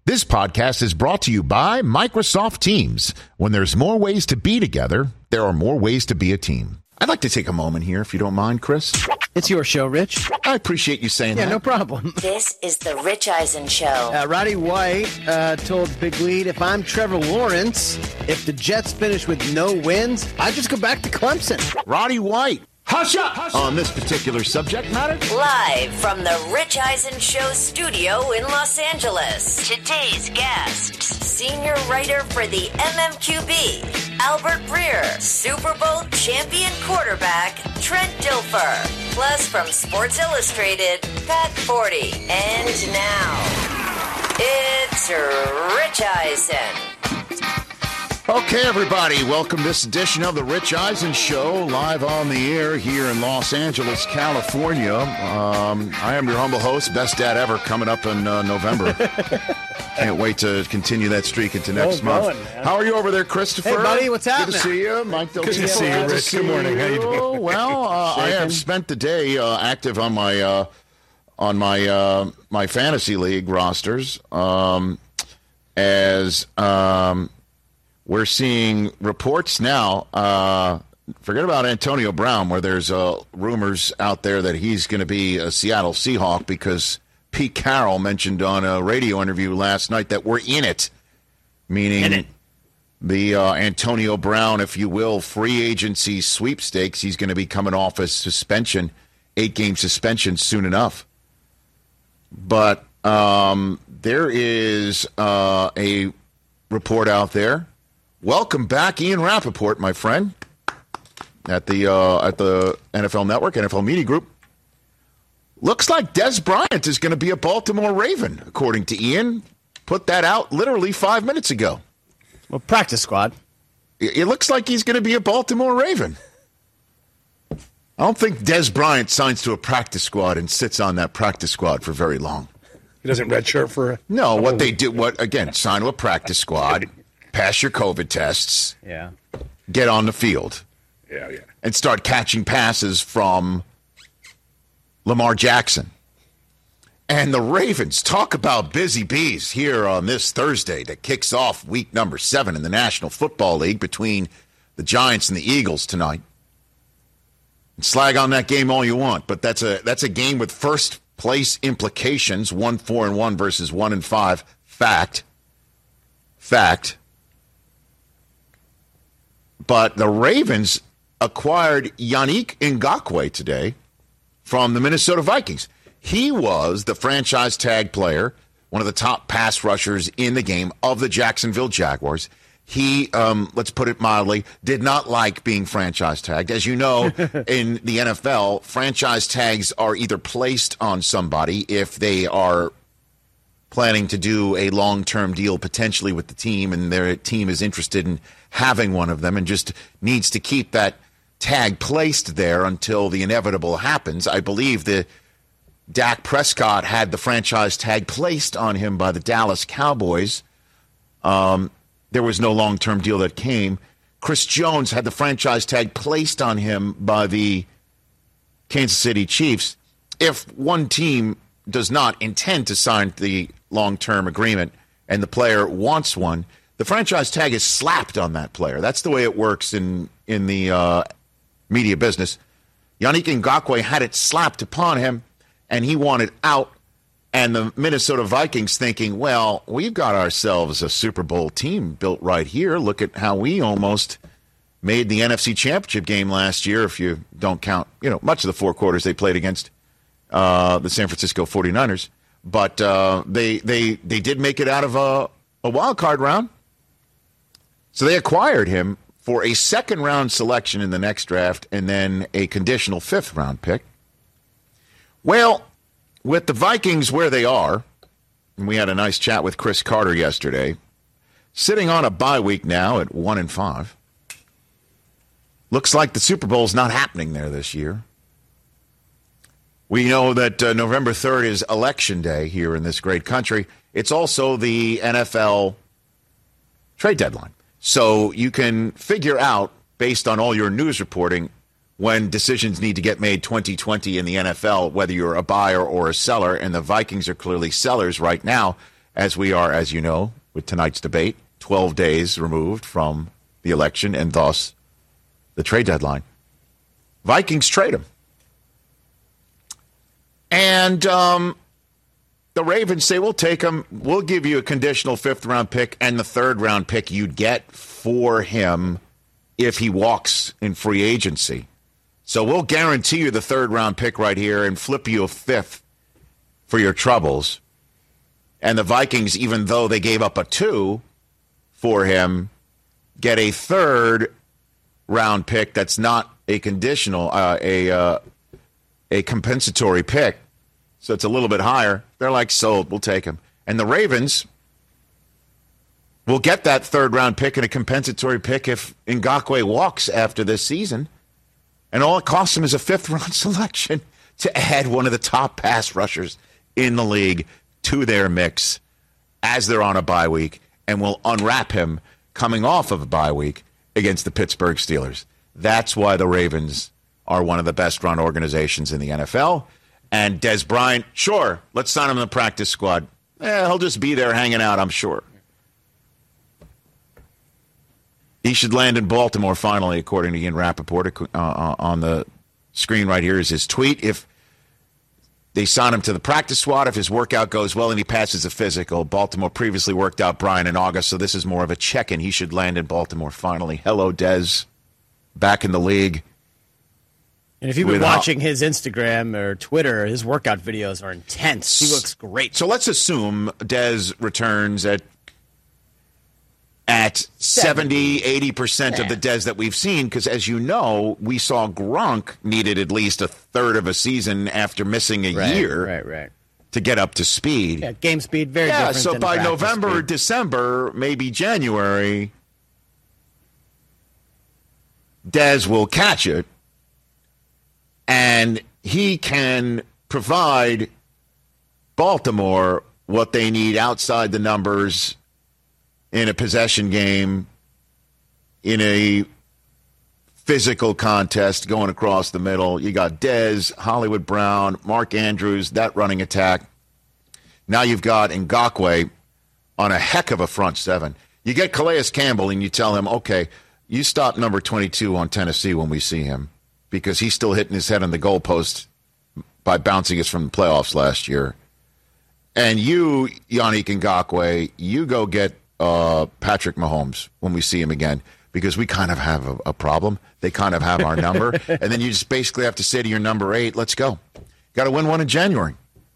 This podcast is brought to you by Microsoft Teams. When there's more ways to be together, there are more ways to be a team. I'd like to take a moment here, if you don't mind, Chris. It's your show, Rich. I appreciate you saying that. Yeah, no problem. This is the Rich Eisen Show. Roddy White told Big Lead, if I'm Trevor Lawrence, if the Jets finish with no wins, I just go back to Clemson. Roddy White. Hush up! On this particular subject matter. Live from the Rich Eisen Show studio in Los Angeles. Today's guests, senior writer for the MMQB, Albert Breer, Super Bowl champion quarterback, Trent Dilfer. Plus from Sports Illustrated, Pat Forty. And now, it's Rich Eisen. Okay, everybody, welcome to this edition of the Rich Eisen Show, live on the air here in Los Angeles, California. I am your humble host, best dad ever, coming up in November. Can't wait to continue that streak into next month. How are you over there, Christopher? Hey, buddy, what's happening? Good to see you. Mike Del Good to see you, Rich. Good morning. How you doing? Well, I have spent the day active on my fantasy league rosters we're seeing reports now, forget about Antonio Brown, where there's rumors out there that he's going to be a Seattle Seahawk because Pete Carroll mentioned on a radio interview last night that we're in it, meaning the Antonio Brown, if you will, free agency sweepstakes. He's going to be coming off a suspension, 8-game suspension soon enough. But there is a report out there. Welcome back, Ian Rappaport, my friend, at the NFL Network, NFL Media Group. Looks like Dez Bryant is going to be a Baltimore Raven, according to Ian. Put that out literally 5 minutes ago. Well, practice squad. It looks like he's going to be a Baltimore Raven. I don't think Dez Bryant signs to a practice squad and sits on that practice squad for very long. He doesn't redshirt for No, what they do, sign to a practice squad. Pass your COVID tests. Yeah. Get on the field. Yeah. And start catching passes from Lamar Jackson. And the Ravens, talk about busy bees here on this Thursday that kicks off week number 7 in the National Football League between the Giants and the Eagles tonight. And slag on that game all you want, but that's a game with first place implications, 1-4-1 versus 1-5. Fact. But the Ravens acquired Yannick Ngakoue today from the Minnesota Vikings. He was the franchise tag player, one of the top pass rushers in the game of the Jacksonville Jaguars. He, let's put it mildly, did not like being franchise tagged. As you know, in the NFL, franchise tags are either placed on somebody if they are planning to do a long-term deal potentially with the team, and their team is interested in having one of them and just needs to keep that tag placed there until the inevitable happens. I believe the Dak Prescott had the franchise tag placed on him by the Dallas Cowboys. There was no long-term deal that came. Chris Jones had the franchise tag placed on him by the Kansas City Chiefs. If one team does not intend to sign the long-term agreement and the player wants one, the franchise tag is slapped on that player. That's the way it works in the media business. Yannick Ngakoue had it slapped upon him, and he wanted out. And the Minnesota Vikings thinking, well, we've got ourselves a Super Bowl team built right here. Look at how we almost made the NFC Championship game last year, if you don't count, much of the 4 quarters they played against the San Francisco 49ers. But they did make it out of a wild card round. So they acquired him for a second-round selection in the next draft and then a conditional 5th-round pick. Well, with the Vikings where they are, and we had a nice chat with Chris Carter yesterday, sitting on a bye week now at 1-5, looks like the Super Bowl's not happening there this year. We know that November 3rd is Election Day here in this great country. It's also the NFL trade deadline. So you can figure out, based on all your news reporting, when decisions need to get made 2020 in the NFL, whether you're a buyer or a seller, and the Vikings are clearly sellers right now, as we are, as you know, with tonight's debate, 12 days removed from the election and thus the trade deadline. Vikings trade him. And the Ravens say, we'll take him. We'll give you a conditional 5th-round pick and the 3rd-round pick you'd get for him if he walks in free agency. So we'll guarantee you the 3rd-round pick right here and flip you a 5th for your troubles. And the Vikings, even though they gave up a 2 for him, get a 3rd-round pick that's not a conditional, a compensatory pick. So it's a little bit higher. They're like, sold, we'll take him. And the Ravens will get that 3rd-round pick and a compensatory pick if Ngakoue walks after this season. And all it costs them is a 5th-round selection to add one of the top pass rushers in the league to their mix as they're on a bye week, and will unwrap him coming off of a bye week against the Pittsburgh Steelers. That's why the Ravens are one of the best-run organizations in the NFL. And Des Bryant, sure, let's sign him in the practice squad. He'll just be there hanging out, I'm sure. He should land in Baltimore finally, according to Ian Rappaport. On the screen right here is his tweet. If they sign him to the practice squad, if his workout goes well and he passes a physical, Baltimore previously worked out Bryant in August, so this is more of a check-in. He should land in Baltimore finally. Hello, Des. Back in the league. And if you've been watching his Instagram or Twitter, his workout videos are intense. He looks great. So let's assume Des returns at 70, 80% of the Des that we've seen, because as you know, we saw Gronk needed at least a third of a season after missing a year to get up to speed. Yeah, game speed, very different. Yeah, so than by November, speed. December, maybe January, Des will catch it. And he can provide Baltimore what they need outside the numbers in a possession game, in a physical contest going across the middle. You got Dez, Hollywood Brown, Mark Andrews, that running attack. Now you've got Ngakoue on a heck of a front seven. You get Calais Campbell and you tell him, okay, you stop number 22 on Tennessee when we see him, because he's still hitting his head on the goalpost by bouncing us from the playoffs last year. And you, Yannick Ngakoue, you go get Patrick Mahomes when we see him again, because we kind of have a problem. They kind of have our number. And then you just basically have to say to your number 8, let's go. Got to win one in January.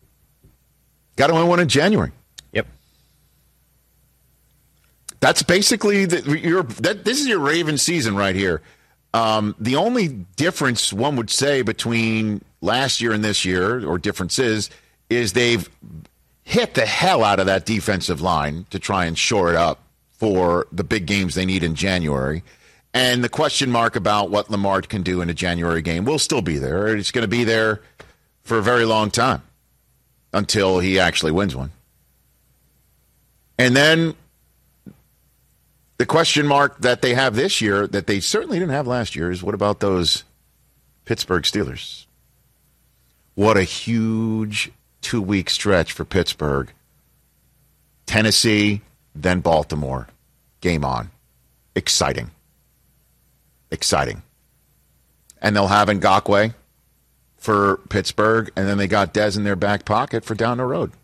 Yep. That's basically this is your Ravens season right here. The only difference one would say between last year and this year, or differences, is they've hit the hell out of that defensive line to try and shore it up for the big games they need in January. And the question mark about what Lamar can do in a January game will still be there. It's going to be there for a very long time until he actually wins one. And then the question mark that they have this year that they certainly didn't have last year is, what about those Pittsburgh Steelers? What a huge 2-week stretch for Pittsburgh. Tennessee, then Baltimore. Game on. Exciting. And they'll have Ngakoue for Pittsburgh, and then they got Dez in their back pocket for down the road.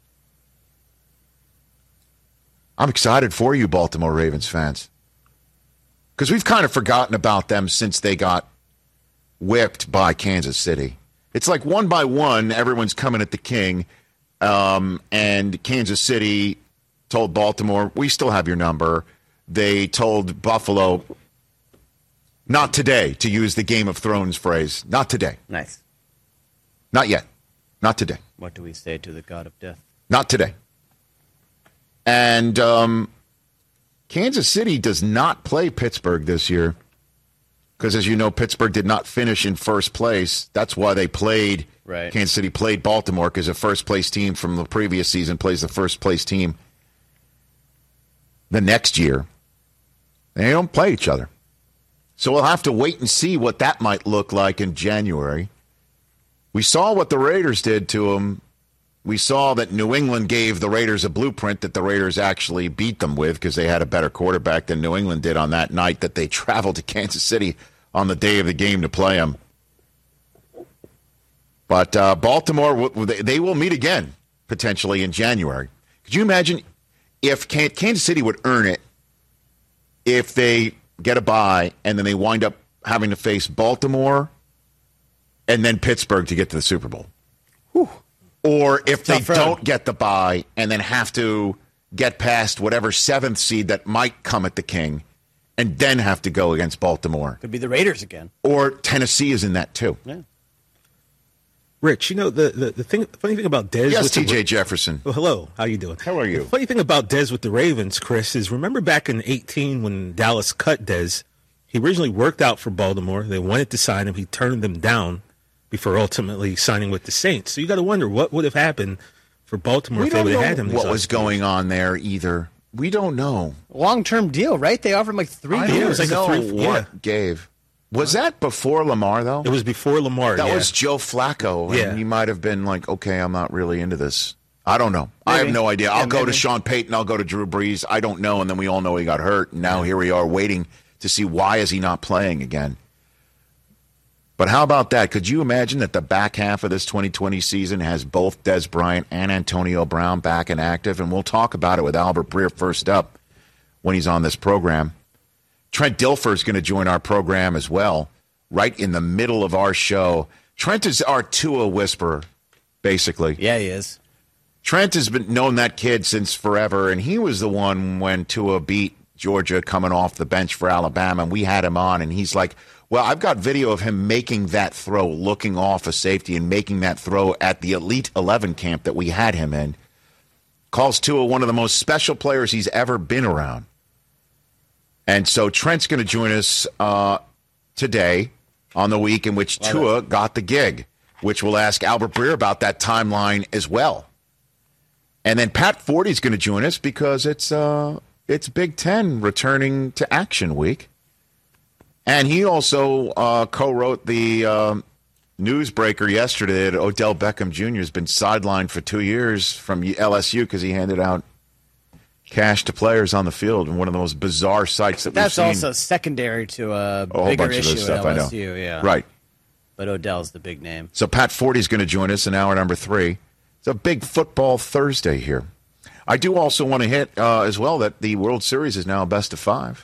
I'm excited for you, Baltimore Ravens fans, because we've kind of forgotten about them since they got whipped by Kansas City. It's like one by one, everyone's coming at the king, and Kansas City told Baltimore, we still have your number. They told Buffalo, not today, to use the Game of Thrones phrase. Not today. Nice. Not yet. Not today. What do we say to the god of death? Not today. And Kansas City does not play Pittsburgh this year because, as you know, Pittsburgh did not finish in first place. That's why they played. Right. Kansas City played Baltimore, because a first-place team from the previous season plays the first-place team the next year. They don't play each other. So we'll have to wait and see what that might look like in January. We saw what the Raiders did to them we saw that New England gave the Raiders a blueprint that the Raiders actually beat them with because they had a better quarterback than New England did on that night that they traveled to Kansas City on the day of the game to play them. But Baltimore, they will meet again, potentially in January. Could you imagine if Kansas City would earn it if they get a bye and then they wind up having to face Baltimore and then Pittsburgh to get to the Super Bowl? Whew. Or if they Tough road. don't get the bye and then have to get past whatever seventh seed that might come at the King and then have to go against Baltimore. Could be the Raiders again. Or Tennessee is in that too. Yeah. Rich, the funny thing about Dez. Yes, with T.J. Jefferson. Well, hello, how you doing? How are you? The funny thing about Dez with the Ravens, Chris, is remember back in 2018 when Dallas cut Dez, he originally worked out for Baltimore. They wanted to sign him. He turned them down before ultimately signing with the Saints. So you got to wonder what would have happened for Baltimore if they would have had him. What was going on there either? We don't know. Long-term deal, right? They offered him like 3 I years. don't like know what gave. Was that before Lamar, though? It was before Lamar. That yeah. was Joe Flacco. Yeah. And he might have been like, okay, I'm not really into this. I don't know. I Maybe. have no idea. I'll go to maybe. Sean Payton. I'll go to Drew Brees. I don't know. And then we all know he got hurt. And now here we are waiting to see why is he not playing again. But how about that? Could you imagine that the back half of this 2020 season has both Des Bryant and Antonio Brown back and active? And we'll talk about it with Albert Breer first up when he's on this program. Trent Dilfer is going to join our program as well, right in the middle of our show. Trent is our Tua whisperer, basically. Yeah, he is. Trent has been known that kid since forever, and he was the one when Tua beat Georgia coming off the bench for Alabama, and we had him on, and he's like, well, I've got video of him making that throw, looking off a safety and making that throw at the Elite 11 camp that we had him in. Calls Tua one of the most special players he's ever been around. And so Trent's going to join us today on the week in which Tua got the gig, which we'll ask Albert Breer about that timeline as well. And then Pat Forty's going to join us because it's Big Ten returning to action week. And he also co-wrote the newsbreaker yesterday that Odell Beckham Jr. has been sidelined for 2 years from LSU because he handed out cash to players on the field in one of the most bizarre sights that we've seen. That's also secondary to a whole bigger bunch of issue this stuff, at I know. LSU. Yeah. Right. But Odell's the big name. So Pat Forty's going to join us in hour number 3. It's a big football Thursday here. I do also want to hit as well that the World Series is now a best of 5.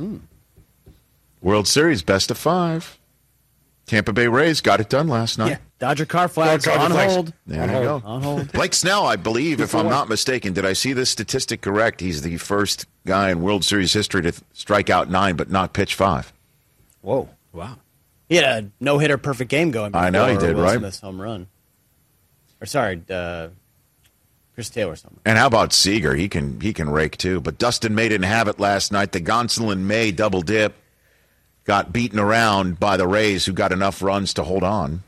World Series best of 5. Tampa Bay Rays got it done last night. Yeah. Dodger car flags Dodger on flags. hold. There you go. On hold. Blake Snell, I believe, if I'm not mistaken, did I see this statistic correct? He's the first guy in World Series history to strike out 9 but not pitch 5. Whoa. Wow. He had a no-hitter perfect game going before I know he did, Will right? Smith's home run. Or sorry, Chris Taylor's home run. And how about Seager? He can rake too. But Dustin May didn't have it last night. The Gonsolin May double dip got beaten around by the Rays, who got enough runs to hold on.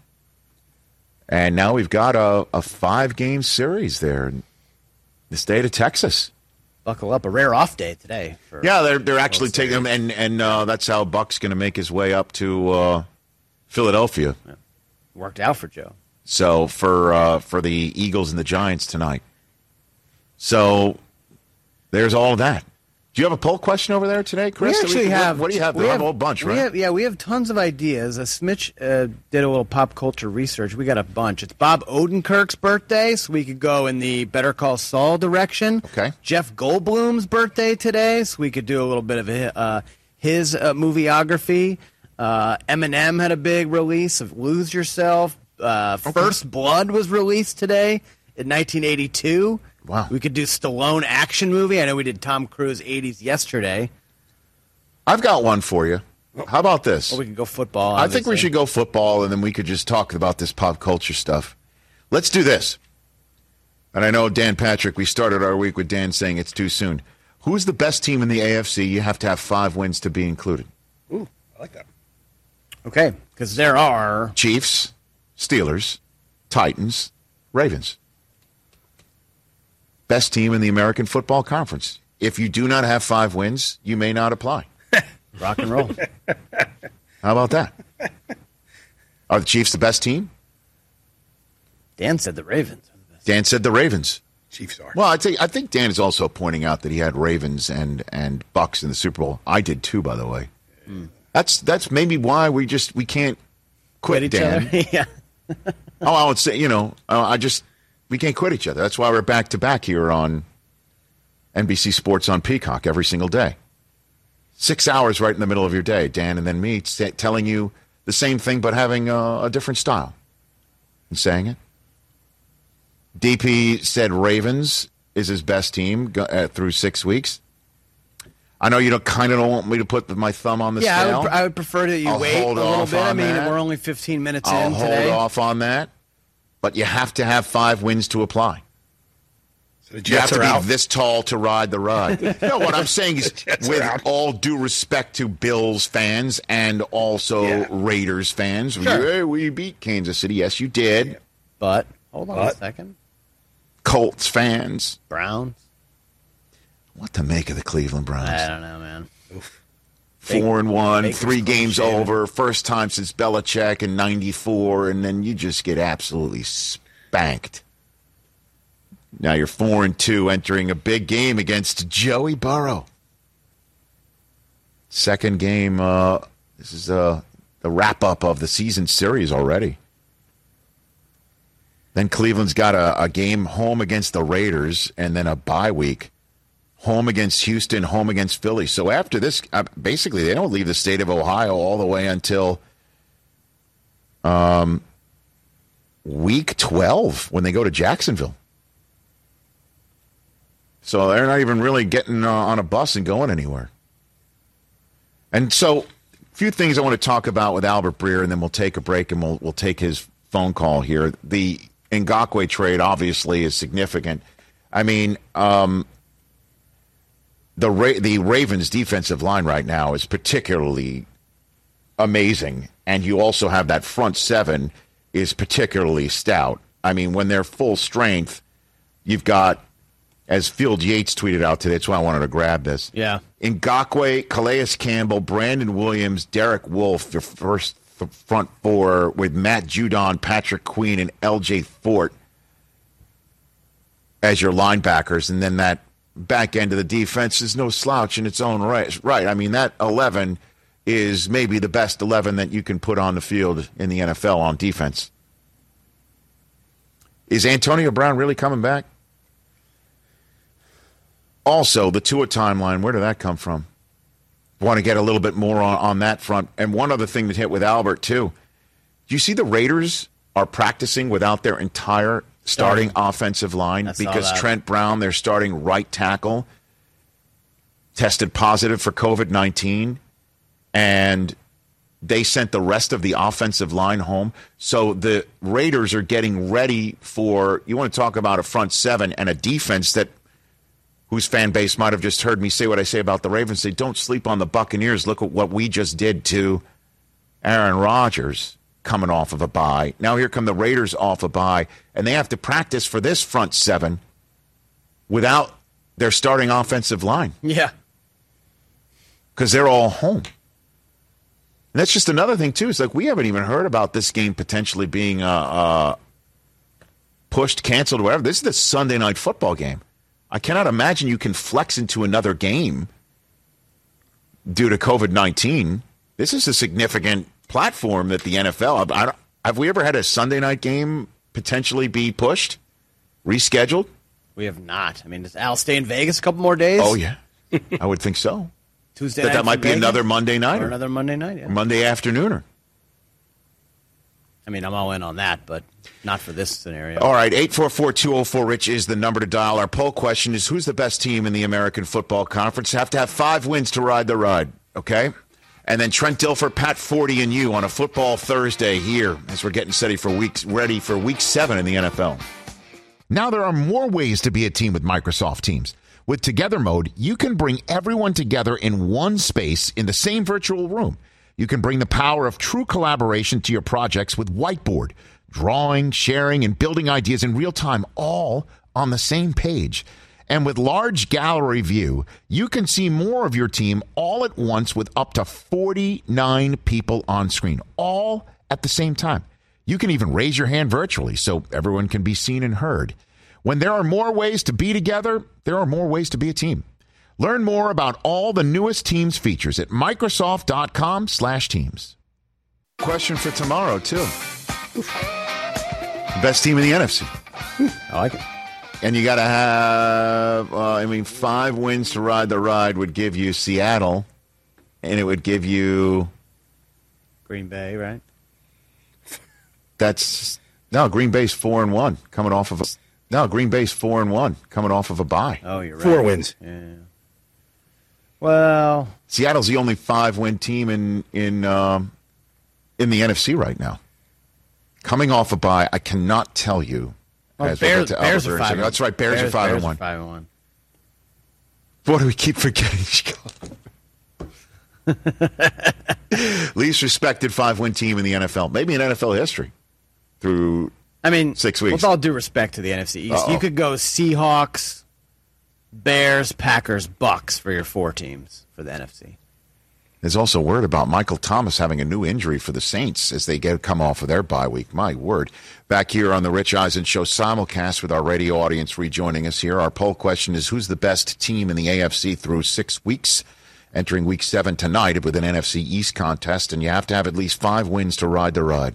And now we've got a 5-game series there in the state of Texas. Buckle up, a rare off day today. For Yeah, they're actually World taking them, and that's how Buck's going to make his way up to Philadelphia. Worked out for Joe. So for the Eagles and the Giants tonight. So there's all of that. Do you have a poll question over there today, Chris? We actually have. What do you have? We have a whole bunch, right? We have tons of ideas. Smitch did a little pop culture research. We got a bunch. It's Bob Odenkirk's birthday, so we could go in the Better Call Saul direction. Okay. Jeff Goldblum's birthday today, so we could do a little bit of his movieography. Eminem had a big release of Lose Yourself. First Blood was released today in 1982. Wow. We could do Stallone action movie. I know we did Tom Cruise 80s yesterday. I've got one for you. How about this? Or we could go football. I think we obviously. should go football, and then we could just talk about this pop culture stuff. Let's do this. And I know, Dan Patrick, we started our week with Dan saying it's too soon. Who's the best team in the AFC? You have to have 5 wins to be included. Ooh, I like that. Okay, because there are... Chiefs, Steelers, Titans, Ravens. Best team in the American Football Conference. If you do not have 5 wins, you may not apply. Rock and roll. How about that? Are the Chiefs the best team? Dan said the Ravens are the Dan said the Ravens. Chiefs are. Well, I think Dan is also pointing out that he had Ravens and Bucks in the Super Bowl. I did too, by the way. That's maybe why we can't quit each Dan. other? Yeah. I would say, we can't quit each other. That's why we're back to back here on NBC Sports on Peacock every single day. 6 hours right in the middle of your day, Dan, and then me telling you the same thing but having a different style and saying it. DP said Ravens is his best team through 6 weeks. I know you don't want me to put my thumb on the scale. I would prefer that you wait a little bit. I mean, we're only 15 minutes in today. I'll hold off on that. But you have to have 5 wins to apply. So the You have Jets to are be out. this tall to ride the ride. No, what I'm saying is, with all due respect to Bills fans and also Raiders fans, we beat Kansas City. Yes, you did. But hold on a second. Colts fans. Browns. What to make of the Cleveland Browns? I don't know, man. 4-1, 3 Baker's games clean shaven. over, first time since Belichick in '94, and then you just get absolutely spanked. Now you're 4-2, entering a big game against Joey Burrow. Second game. This is the wrap up of the season series already. Then Cleveland's got a game home against the Raiders, and then a bye week. Home against Houston, home against Philly. So after this, basically, they don't leave the state of Ohio all the way until week 12 when they go to Jacksonville. So they're not even really getting on a bus and going anywhere. And so a few things I want to talk about with Albert Breer, and then we'll take a break and we'll take his phone call here. The Ngakoue trade obviously is significant. I mean, the Ravens' defensive line right now is particularly amazing, and you also have that front seven is particularly stout. I mean, when they're full strength, you've got, as Field Yates tweeted out today, that's why I wanted to grab this. Yeah. Ngakoue, Calais Campbell, Brandon Williams, Derek Wolfe, your first front four with Matt Judon, Patrick Queen, and L.J. Fort as your linebackers, and then that back end of the defense is no slouch in its own right. I mean, that 11 is maybe the best 11 that you can put on the field in the NFL on defense. Is Antonio Brown really coming back? Also, the Tua timeline, where did that come from? Want to get a little bit more on that front. And one other thing that hit with Albert, too. Do you see the Raiders are practicing without their entire starting offensive line because Trent Brown, their starting right tackle, tested positive for COVID-19, and they sent the rest of the offensive line home. So the Raiders are getting ready for, you want to talk about a front seven and a defense that whose fan base might have just heard me say what I say about the Ravens. Say, don't sleep on the Buccaneers. Look at what we just did to Aaron Rodgers coming off of a bye. Now here come the Raiders off a bye, and they have to practice for this front seven without their starting offensive line. Yeah. Because they're all home. And that's just another thing, too. It's like we haven't even heard about this game potentially being pushed, canceled, whatever. This is the Sunday Night Football game. I cannot imagine you can flex into another game due to COVID-19. This is a significant platform that the NFL, have we ever had a Sunday night game potentially be pushed, rescheduled? We have not. I mean, does Al stay in Vegas a couple more days? Oh, yeah. I would think so. Tuesday that night might from be Vegas? another Monday night. Or another Monday night, yeah. Monday afternooner. I mean, I'm all in on that, but not for this scenario. All right, 844-204-RICH is the number to dial. Our poll question is, who's the best team in the American Football Conference? Have to have 5 wins to ride the ride, okay? And then Trent Dilfer, Pat Forty, and you on a Football Thursday here as we're getting ready for Week 7 in the NFL. Now there are more ways to be a team with Microsoft Teams. With Together Mode, you can bring everyone together in one space in the same virtual room. You can bring the power of true collaboration to your projects with Whiteboard, drawing, sharing, and building ideas in real time, all on the same page. And with Large Gallery View, you can see more of your team all at once with up to 49 people on screen, all at the same time. You can even raise your hand virtually so everyone can be seen and heard. When there are more ways to be together, there are more ways to be a team. Learn more about all the newest Teams features at Microsoft.com/Teams. Question for tomorrow, too. Best team in the NFC. I like it. And you got to have, 5 wins to ride the ride would give you Seattle, and it would give you... Green Bay, right? Green Bay's 4-1 coming off of Green Bay's 4-1 coming off of a bye. Oh, you're right. 4 wins. Yeah. Well, Seattle's the only 5-win team in the NFC right now. Coming off a bye, I cannot tell you. Bears are 5-1. That's right, Bears are 5-1. 5-1. What do we keep forgetting, Chicago? Least respected 5-win team in the NFL, maybe in NFL history, through 6 weeks. With all due respect to the NFC East, you could go Seahawks, Bears, Packers, Bucks for your 4 teams for the NFC. There's also word about Michael Thomas having a new injury for the Saints as they come off of their bye week. My word. Back here on the Rich Eisen Show simulcast with our radio audience rejoining us here. Our poll question is, who's the best team in the AFC through 6 weeks? Entering Week 7 tonight with an NFC East contest, and you have to have at least 5 wins to ride the ride.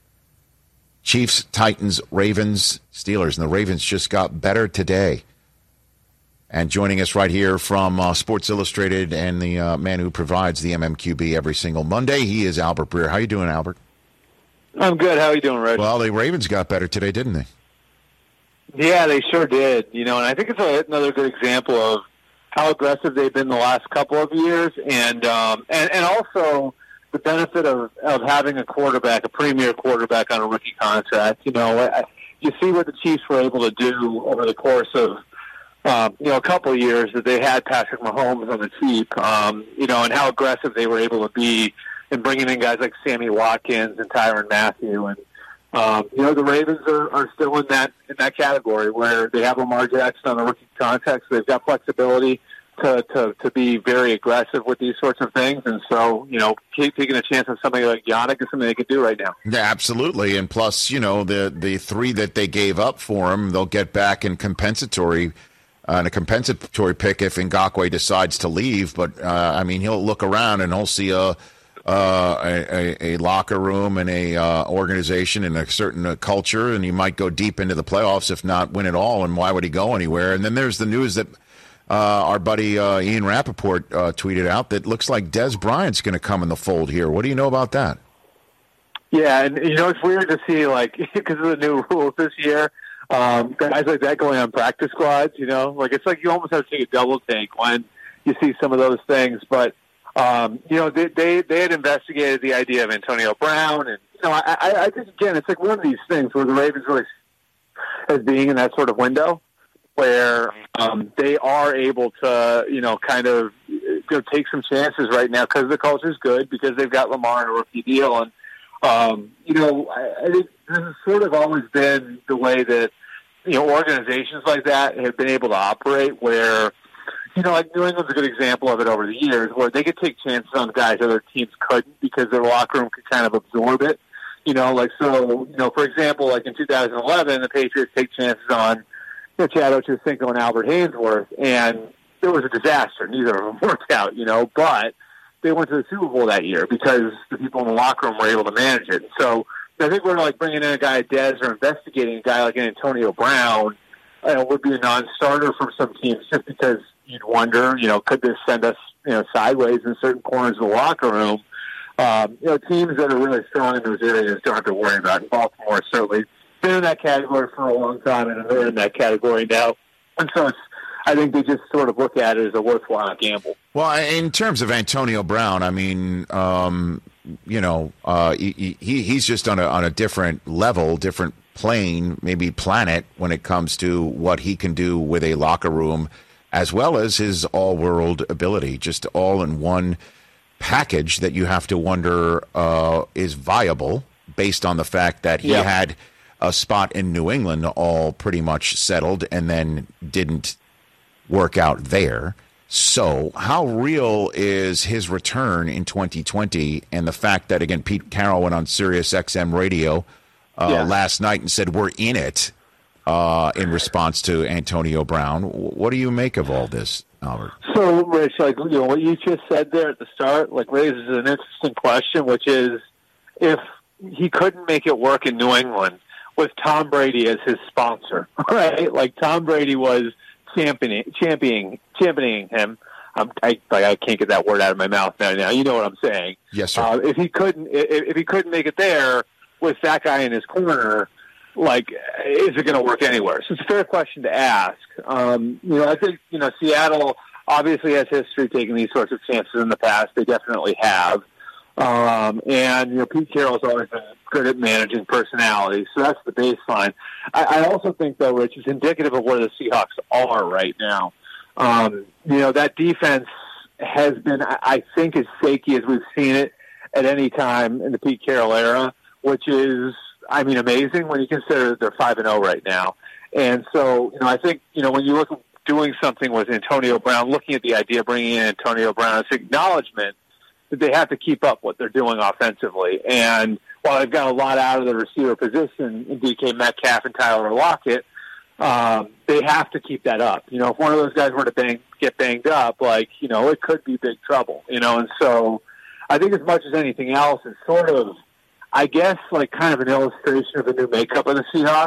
Chiefs, Titans, Ravens, Steelers, and the Ravens just got better today. And joining us right here from Sports Illustrated and the man who provides the MMQB every single Monday, he is Albert Breer. How you doing, Albert? I'm good. How are you doing, Rich? Well, the Ravens got better today, didn't they? Yeah, they sure did. And I think it's another good example of how aggressive they've been the last couple of years, and also the benefit of having a premier quarterback on a rookie contract. You see what the Chiefs were able to do over the course of a couple of years that they had Patrick Mahomes on the cheap, and how aggressive they were able to be in bringing in guys like Sammy Watkins and Tyrann Mathieu. And, the Ravens are still in that category where they have Lamar Jackson on the rookie contract, so they've got flexibility to be very aggressive with these sorts of things. And so, taking a chance on somebody like Yannick is something they could do right now. Yeah, absolutely. And plus, the 3 that they gave up for him, they'll get back in compensatory pick if Ngakoue decides to leave. But he'll look around and he'll see a locker room and a organization and a certain culture, and he might go deep into the playoffs, if not win it all. And why would he go anywhere? And then there's the news that our buddy Ian Rappaport tweeted out that looks like Dez Bryant's going to come in the fold here. What do you know about that? Yeah, and it's weird to see, because of the new rules this year, guys like that going on practice squads. It's like you almost have to take a double take when you see some of those things. But they had investigated the idea of Antonio Brown, and I think again it's like one of these things where the Ravens really as being in that sort of window where they are able to kind of take some chances right now because the culture's good, because they've got Lamar in a rookie deal, and I think this has sort of always been the way that organizations like that have been able to operate, where like New England's a good example of it over the years, where they could take chances on guys other teams couldn't because their locker room could kind of absorb it. For example, like in 2011, the Patriots take chances on Chad Ochocinco and Albert Haynesworth, and it was a disaster. Neither of them worked out, but they went to the Super Bowl that year because the people in the locker room were able to manage it. So I think we're bringing in a guy like Dez or investigating a guy like Antonio Brown would be a non-starter for some teams, just because you'd wonder, could this send us, sideways in certain corners of the locker room? Teams that are really strong in those areas don't have to worry about it. Baltimore certainly been in that category for a long time, and they're in that category now. And so I think they just sort of look at it as a worthwhile gamble. Well, in terms of Antonio Brown, he's just on a different level, different plane, maybe planet, when it comes to what he can do with a locker room, as well as his all-world ability, just all in one package that you have to wonder is viable based on the fact that he had a spot in New England all pretty much settled and then didn't work out there. So how real is his return in 2020, and the fact that, again, Pete Carroll went on Sirius XM radio last night and said, we're in it. in response to Antonio Brown. What do you make of all this, Albert? So, Rich, what you just said there at the start, raises an interesting question, which is if he couldn't make it work in New England with Tom Brady as his sponsor, right? Like Tom Brady was championing him. I can't get that word out of my mouth now. You know what I'm saying? Yes, sir. If he couldn't make it there with that guy in his corner, is it going to work anywhere? So it's a fair question to ask. I think Seattle obviously has history taking these sorts of chances in the past. They definitely have. And Pete Carroll's always been good at managing personalities, so that's the baseline. I also think, though, Rich, it's indicative of where the Seahawks are right now. That defense has been, I think, as shaky as we've seen it at any time in the Pete Carroll era, which is, amazing when you consider that they're 5-0 right now. And so, I think, when you look at doing something with Antonio Brown, looking at the idea of bringing in Antonio Brown, it's acknowledgement that they have to keep up what they're doing offensively. And while they've got a lot out of the receiver position in DK Metcalf and Tyler Lockett, they have to keep that up. If one of those guys were to get banged up, it could be big trouble, And so I think as much as anything else, it's sort of, I guess, kind of an illustration of the new makeup of the Seahawks.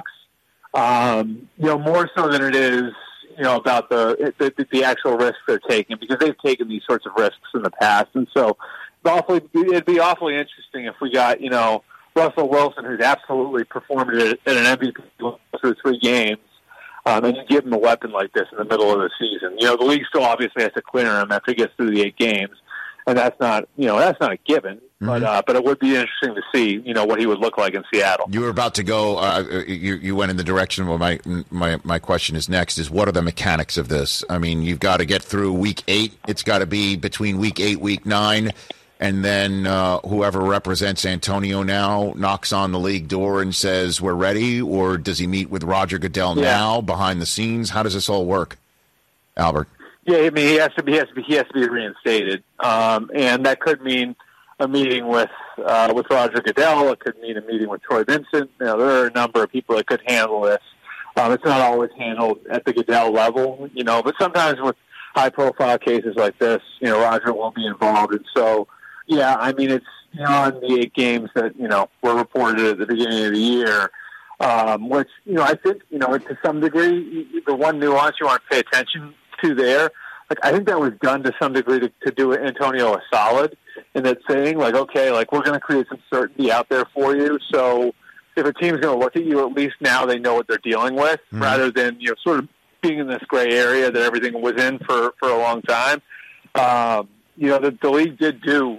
More so than it is, about the actual risks they're taking, because they've taken these sorts of risks in the past. And so it'd be awfully interesting if we got, Russell Wilson, who's absolutely performed at an MVP through 3 games, and you give him a weapon like this in the middle of the season. The league still obviously has to clear him after he gets through the 8 games, and that's not a given. Mm-hmm. But it would be interesting to see, what he would look like in Seattle. You were about to go. You went in the direction where my question is next. Is what are the mechanics of this? You've got to get through week 8. It's got to be between week 8, week 9, and then whoever represents Antonio now knocks on the league door and says we're ready. Or does he meet with Roger Goodell now behind the scenes? How does this all work, Albert? Yeah, he has to be reinstated, and that could mean a meeting with Roger Goodell. It could mean a meeting with Troy Vincent. There are a number of people that could handle this. It's not always handled at the Goodell level, but sometimes with high-profile cases like this, Roger will be involved. And so, it's beyond the 8 games that, were reported at the beginning of the year, which, I think, to some degree, the one nuance you want to pay attention to there, I think that was done to some degree to do Antonio a solid, in that saying, we're going to create some certainty out there for you. So if a team's going to look at you, at least now they know what they're dealing with, rather than, sort of being in this gray area that everything was in for a long time. The league did do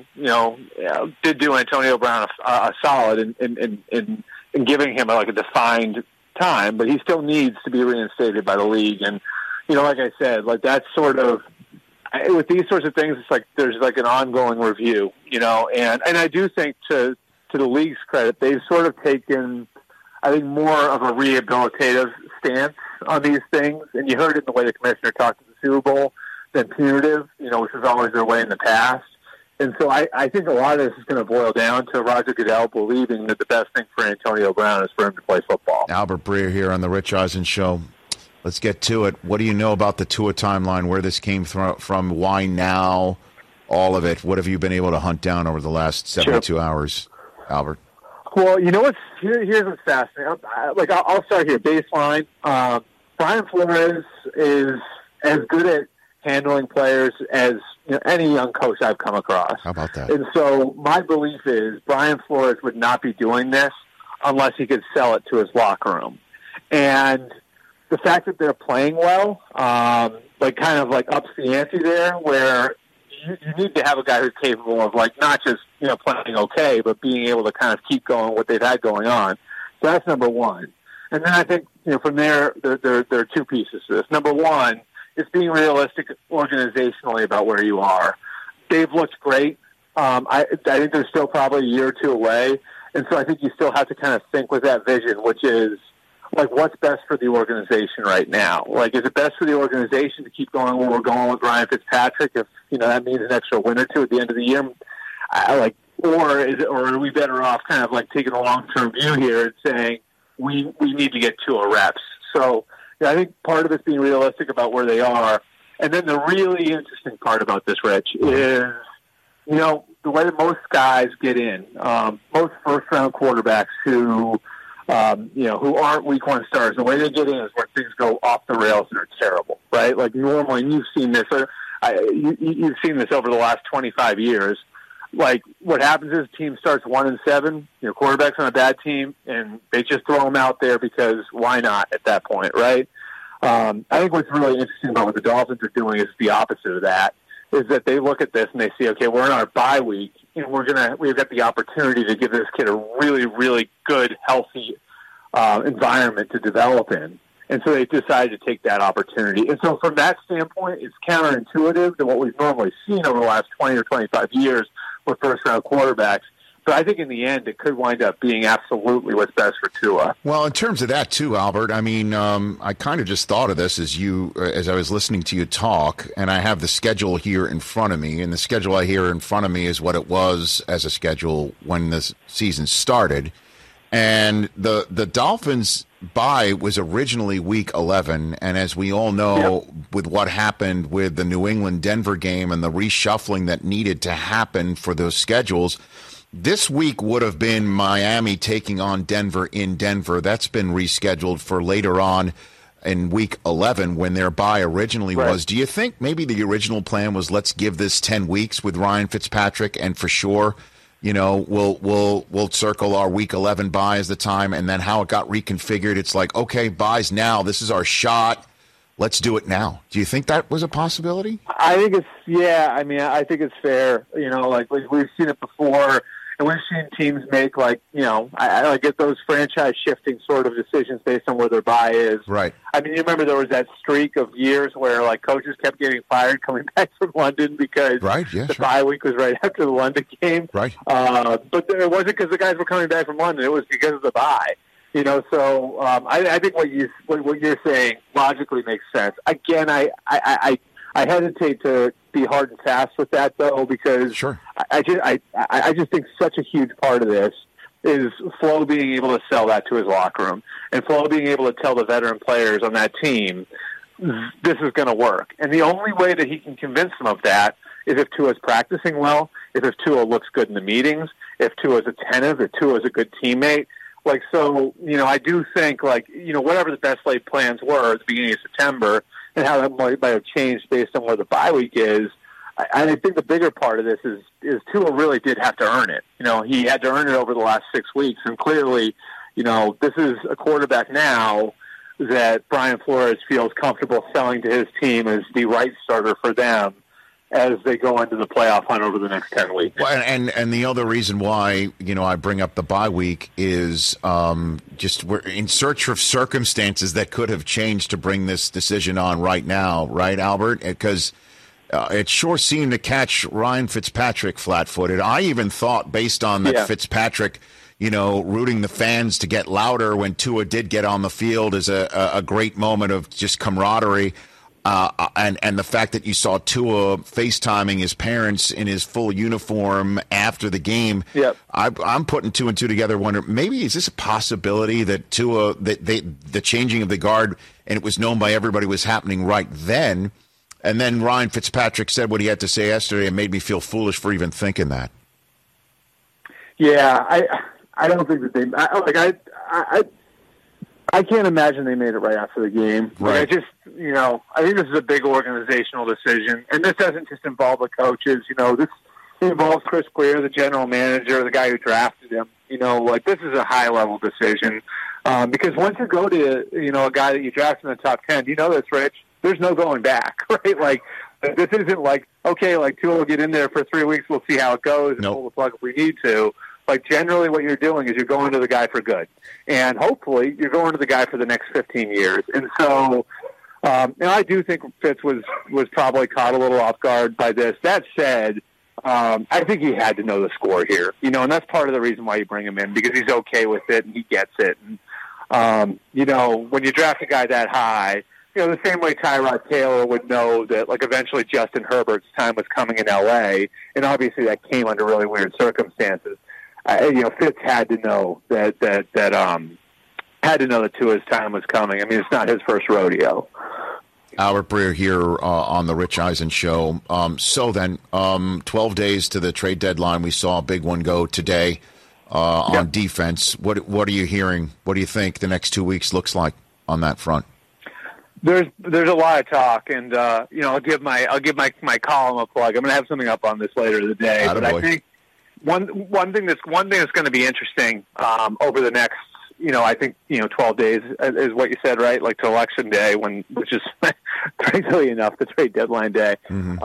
Antonio Brown a solid in giving him a defined time, but he still needs to be reinstated by the league. And, like I said, that's sort of, with these sorts of things, it's there's an ongoing review, and I do think to the league's credit, they've sort of taken, I think, more of a rehabilitative stance on these things. And you heard it in the way the commissioner talked at the Super Bowl than punitive, which was always their way in the past. And so I think a lot of this is going to boil down to Roger Goodell believing that the best thing for Antonio Brown is for him to play football. Albert Breer here on the Rich Eisen Show. Let's get to it. What do you know about the Tua timeline, where this came from, why now, all of it? What have you been able to hunt down over the last 72 hours, Albert? Well, here's what's fascinating. I'll start here. Baseline. Brian Flores is as good at handling players as any young coach I've come across. How about that? And so my belief is Brian Flores would not be doing this unless he could sell it to his locker room. And the fact that they're playing well, ups the ante there, where you need to have a guy who's capable of not just playing okay, but being able to kind of keep going what they've had going on. So that's number one. And then I think from there are 2 pieces to this. Number one is being realistic organizationally about where you are. They've looked great. I think they're still probably a year or 2 away, and so I think you still have to kind of think with that vision, which is what's best for the organization right now? Is it best for the organization to keep going where we're going with Ryan Fitzpatrick if, that means an extra win or 2 at the end of the year? Or are we better off kind of taking a long-term view here and saying we need to get 2 reps So I think part of it's being realistic about where they are. And then the really interesting part about this, Rich, is, the way that most guys get in, most first-round quarterbacks who aren't week one stars, the way they get in is when things go off the rails and are terrible, right? Like normally, and you've seen this, you've seen this over the last 25 years. Like what happens is the team starts 1-7, quarterback's on a bad team, and they just throw them out there because why not at that point, right? I think what's really interesting about what the Dolphins are doing is the opposite of that, is that they look at this and they see, okay, we're in our bye week, and we've got the opportunity to give this kid a really, really good, healthy environment to develop in. And so they decided to take that opportunity. And so from that standpoint, it's counterintuitive to what we've normally seen over the last 20 or 25 years with first-round quarterbacks. But I think in the end, it could wind up being absolutely what's best for Tua. Well, in terms of that, too, Albert, I mean, I kind of just thought of this as I was listening to you talk, and I have the schedule here in front of me, and the schedule I hear in front of me is what it was as a schedule when the season started. And the Dolphins' bye was originally Week 11, and as we all know, with what happened with the New England-Denver game and the reshuffling that needed to happen for those schedules, this week would have been Miami taking on Denver in Denver. That's been rescheduled for later on in Week 11 when their bye originally was. Do you think maybe the original plan was let's give this 10 weeks with Ryan Fitzpatrick, and for sure, we'll circle our Week 11 bye as the time, and then how it got reconfigured, it's like, okay, byes now. This is our shot. Let's do it now. Do you think that was a possibility? I think I think it's fair. Like we've seen it before. And we've seen teams make, I get those franchise shifting sort of decisions based on where their bye is. Right. I mean, you remember there was that streak of years where, coaches kept getting fired coming back from London because bye week was right after the London game. Right. But it wasn't because the guys were coming back from London. It was because of the bye. So I think what you're saying logically makes sense. Again, I hesitate to be hard and fast with that, though, because I just think such a huge part of this is Flo being able to sell that to his locker room, and Flo being able to tell the veteran players on that team, this is going to work. And the only way that he can convince them of that is if Tua's practicing well, if Tua looks good in the meetings, if Tua's attentive, if Tua's a good teammate. I do think, whatever the best laid plans were at the beginning of September, and how that might have changed based on where the bye week is, I think the bigger part of this is Tua really did have to earn it. He had to earn it over the last 6 weeks, and clearly, this is a quarterback now that Brian Flores feels comfortable selling to his team as the right starter for them as they go into the playoff hunt over the next 10 weeks. Well, and the other reason why, I bring up the bye week is just we're in search of circumstances that could have changed to bring this decision on right now, right, Albert? Because it sure seemed to catch Ryan Fitzpatrick flat-footed. I even thought, based on that Fitzpatrick, rooting the fans to get louder when Tua did get on the field is a great moment of just camaraderie. And the fact that you saw Tua FaceTiming his parents in his full uniform after the game, I'm putting two and two together. Wonder maybe is this a possibility that Tua the changing of the guard, and it was known by everybody, was happening right then, and then Ryan Fitzpatrick said what he had to say yesterday and made me feel foolish for even thinking that. Yeah, I don't think that they I can't imagine they made it right after the game. Right. I think this is a big organizational decision, and this doesn't just involve the coaches. This involves Chris Grier, the general manager, the guy who drafted him. This is a high-level decision because once you go to, a guy that you draft in the top 10, this, Rich, there's no going back, right? This isn't Tua will get in there for 3 weeks, we'll see how it goes, and pull the plug if we need to. Generally what you're doing is you're going to the guy for good. And hopefully you're going to the guy for the next 15 years. And so, I do think Fitz was probably caught a little off guard by this. That said, I think he had to know the score here, and that's part of the reason why you bring him in, because he's okay with it and he gets it. And, when you draft a guy that high, the same way Tyrod Taylor would know that, eventually Justin Herbert's time was coming in L.A., and obviously that came under really weird circumstances. Fitz had to know that had to know that Tua's time was coming. I mean, it's not his first rodeo. Albert Breer here on the Rich Eisen Show. So then, 12 days to the trade deadline. We saw a big one go today on defense. What are you hearing? What do you think the next 2 weeks looks like on that front? There's a lot of talk, and I'll give my column a plug. I'm going to have something up on this later in the day. But I think one thing that's going to be interesting over the next 12 days is what you said, right? Like to election day, which is crazily enough the trade deadline day. Mm-hmm.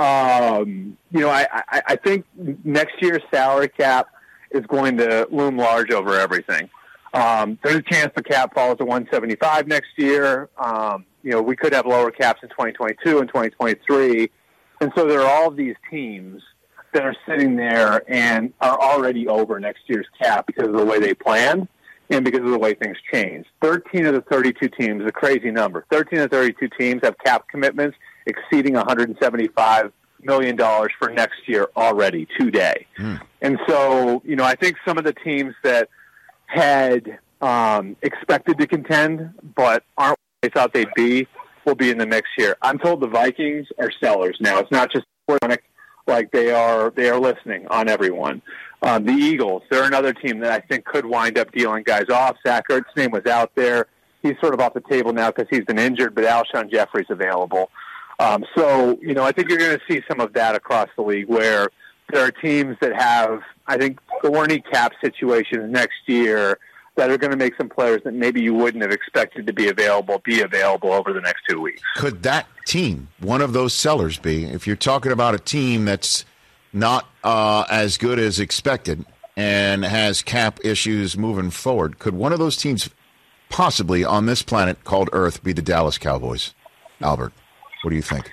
I think next year's salary cap is going to loom large over everything. There's a chance the cap falls to 175 next year. We could have lower caps in 2022 and 2023. And so there are all of these teams that are sitting there and are already over next year's cap because of the way they planned and because of the way things change. 13 of the 32 teams, a crazy number. 13 of the 32 teams have cap commitments exceeding $175 million for next year already today. And so, I think some of the teams that had expected to contend but aren't what they thought they'd be will be in the mix here. I'm told the Vikings are sellers now. It's not just like they are listening on everyone. The Eagles, they're another team that I think could wind up dealing guys off. Zach Ertz's name was out there. He's sort of off the table now because he's been injured, but Alshon Jeffrey's available. I think you're going to see some of that across the league where there are teams that have, I think, thorny cap situations next year that are going to make some players that maybe you wouldn't have expected to be available over the next 2 weeks. Could that team, one of those sellers, be, if you're talking about a team that's not as good as expected and has cap issues moving forward, could one of those teams possibly on this planet called Earth be the Dallas Cowboys? Albert, what do you think?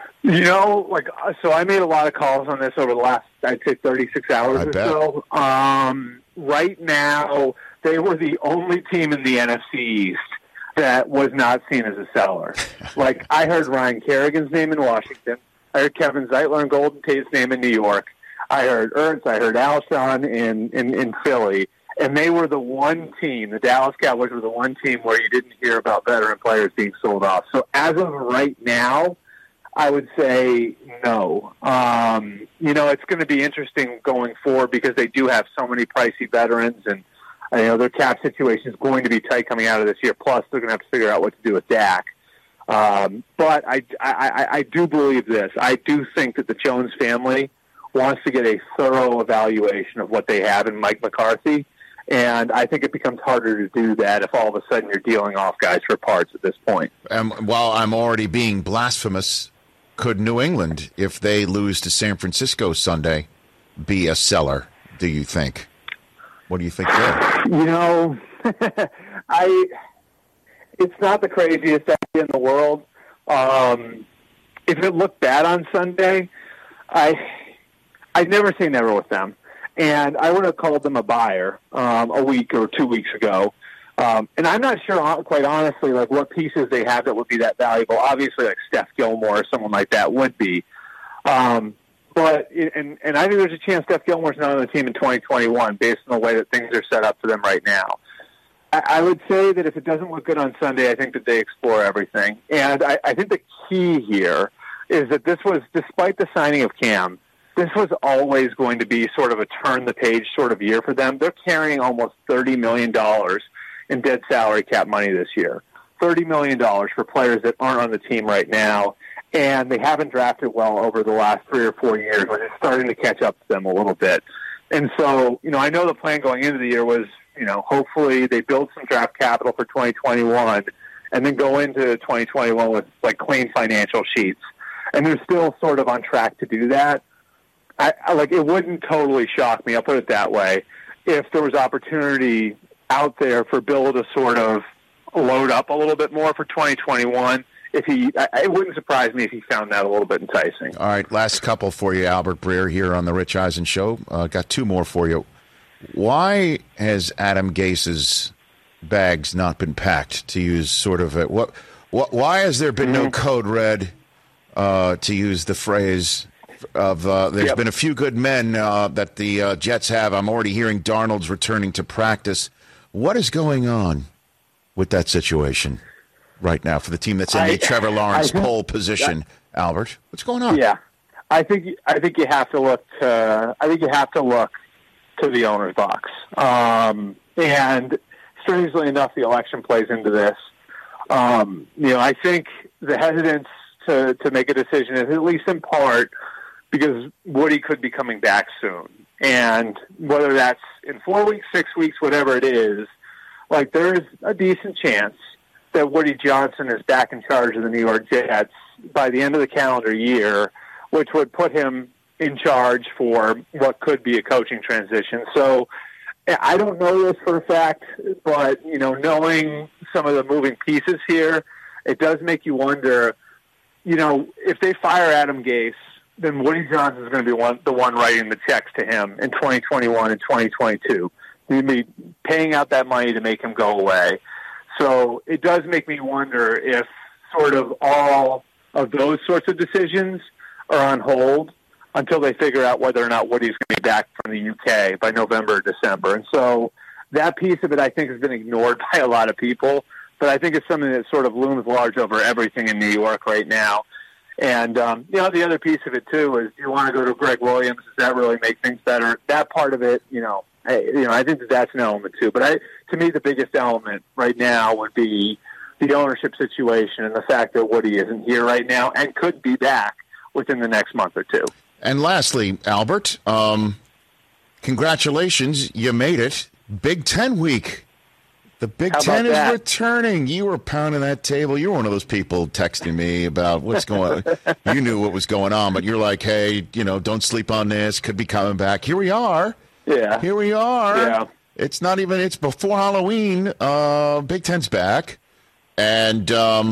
So I made a lot of calls on this over the last, I'd say, 36 hours or so. Right now, they were the only team in the NFC East that was not seen as a seller. I heard Ryan Kerrigan's name in Washington. I heard Kevin Zeitler and Golden Tate's name in New York. I heard Ernst. I heard Alshon in Philly. And they were the one team, the Dallas Cowboys were the one team where you didn't hear about veteran players being sold off. So as of right now, I would say no. It's going to be interesting going forward because they do have so many pricey veterans, and their cap situation is going to be tight coming out of this year. Plus, they're going to have to figure out what to do with Dak. But I do believe this. I do think that the Jones family wants to get a thorough evaluation of what they have in Mike McCarthy, and I think it becomes harder to do that if all of a sudden you're dealing off guys for parts at this point. While I'm already being blasphemous, could New England, if they lose to San Francisco Sunday, be a seller, do you think? What do you think there? It's not the craziest idea in the world. If it looked bad on Sunday, I'd never say never with them. And I would have called them a buyer a week or 2 weeks ago. And I'm not sure, quite honestly, what pieces they have that would be that valuable. Obviously, Steph Gilmore or someone like that would be. But I think there's a chance Steph Gilmore's not on the team in 2021 based on the way that things are set up for them right now. I would say that if it doesn't look good on Sunday, I think that they explore everything. And I think the key here is that this was, despite the signing of Cam, this was always going to be sort of a turn-the-page sort of year for them. They're carrying almost $30 million in dead salary cap money this year. $30 million for players that aren't on the team right now. And they haven't drafted well over the last 3 or 4 years, which is starting to catch up to them a little bit. And so, I know the plan going into the year was, hopefully they build some draft capital for 2021 and then go into 2021 with clean financial sheets. And they're still sort of on track to do that. It wouldn't totally shock me, I'll put it that way, if there was opportunity out there for Bill to sort of load up a little bit more for 2021. It wouldn't surprise me if he found that a little bit enticing. All right, last couple for you, Albert Breer, here on the Rich Eisen Show. Got two more for you. Why has Adam Gase's bags not been packed, to use sort of a... Why has there been no code red, to use the phrase of... there's been a few good men that the Jets have. I'm already hearing Darnold's returning to practice. What is going on? with that situation right now for the team that's in the Trevor Lawrence pole position? Albert, what's going on? Yeah, I think you have to look to. I think you have to look to the owner's box. And strangely enough, the election plays into this. I think the hesitance to make a decision is at least in part because Woody could be coming back soon. And whether that's in 4 weeks, 6 weeks, whatever it is, like there is a decent chance that Woody Johnson is back in charge of the New York Jets by the end of the calendar year, which would put him in charge for what could be a coaching transition. So I don't know this for a fact, but, knowing some of the moving pieces here, it does make you wonder, if they fire Adam Gase, then Woody Johnson is going to be the one writing the checks to him in 2021 and 2022. You'd be paying out that money to make him go away. So it does make me wonder if sort of all of those sorts of decisions are on hold until they figure out whether or not Woody's going to be back from the UK by November or December. And so that piece of it, I think, has been ignored by a lot of people. But I think it's something that sort of looms large over everything in New York right now. And, the other piece of it, too, is do you want to go to Greg Williams? Does that really make things better? That part of it, I think that's an element, too. But to me, the biggest element right now would be the ownership situation and the fact that Woody isn't here right now and could be back within the next month or two. And lastly, Albert, congratulations. You made it. Big Ten week. The Big Ten is returning. You were pounding that table. You were one of those people texting me about what's going on. You knew what was going on, but you're like, hey, don't sleep on this. Could be coming back. Here we are. Yeah. Here we are. Yeah. It's before Halloween. Big Ten's back. And